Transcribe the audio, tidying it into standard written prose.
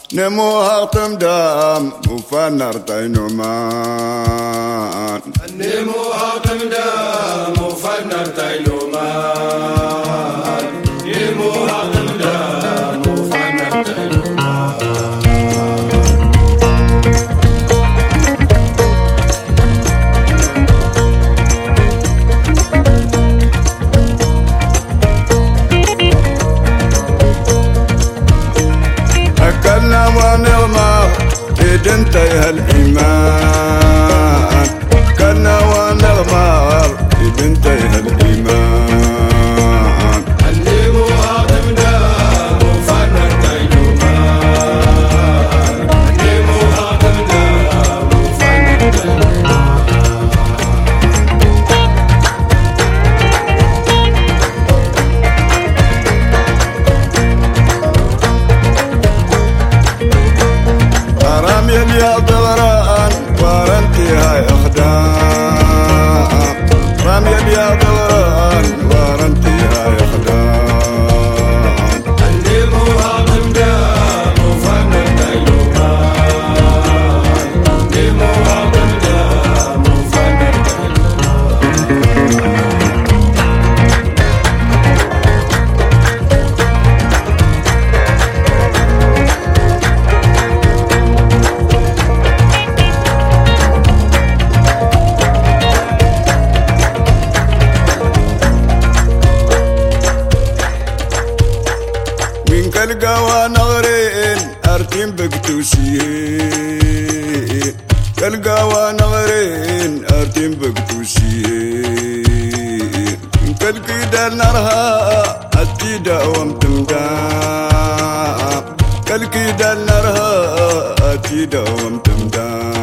نمو هاتم دام وفنر تينومان نمو هاتم دام وفنر تينومان نمو هاتم دام وفنر تينومان أكلنا ونغمر إدنتي هالإيمان أكلنا ونغمر إدنتي هالإيمان نمو هاتم دام وفنر تينومان نمو هاتم دام وفنر تينومان رامي يا ضغران وارنتي هاي أخدام رامي يا ضغران وارنتي هاي أخدام نمو هاتم دام وفنر تينومان نمو هاتم دام وفنر تينومان كالقوا نغرين أرتين بكتوشين كالقوا نغرين أرتين بكتوشين كالكيدا نرها أتيدا ومتمدام كالكيدا نرها أتيدا ومتمدام